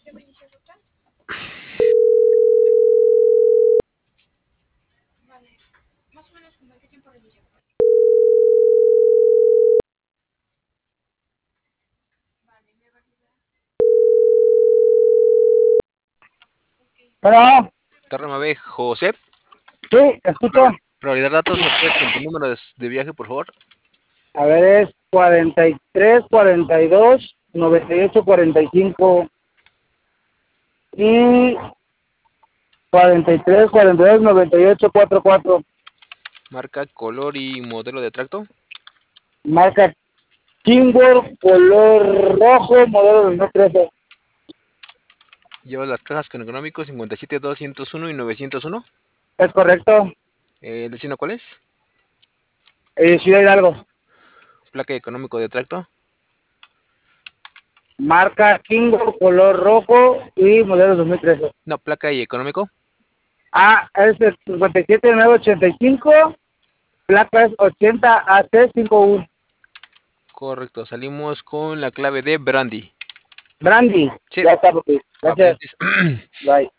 Bueno, Terrama B, José. sí, escucho. Prioridad datos, ¿me puedes con tu número de viaje, por favor? A ver, es 43, 42, 98, 45 y 43, 42, 98, 44. Marca, color y modelo de tracto. Marca Kimber, color rojo, modelo 2013. Lleva las cajas con económico 57, 201 y 901. ¿Es correcto? ¿El destino cuál es? Ciudad Hidalgo. Placa económico de tracto. Marca Kimber, color rojo y modelo 2013. No, placa y económico. Es el 57, 985. Placa es 80 AC51. Correcto, salimos con la clave de Brandy. Brandy. Sí, Ya está, papi. Gracias. gracias. Bye.